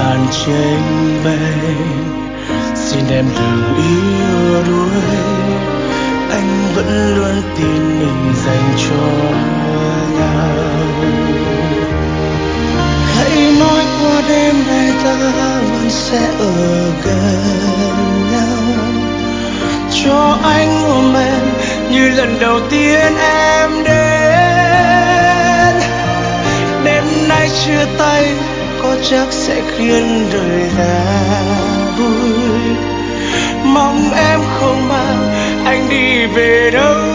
màn tranh vênh. Xin em đừng yếu đuối, anh vẫn luôn tin mình dành cho nhau. Hãy nói qua đêm nay ta vẫn sẽ ở gần nhau, cho anh ôm em như lần đầu tiên em đến. Đêm nay chia tay có chắc sẽ khiến đời ta vui, mong em không mang anh đi về đâu.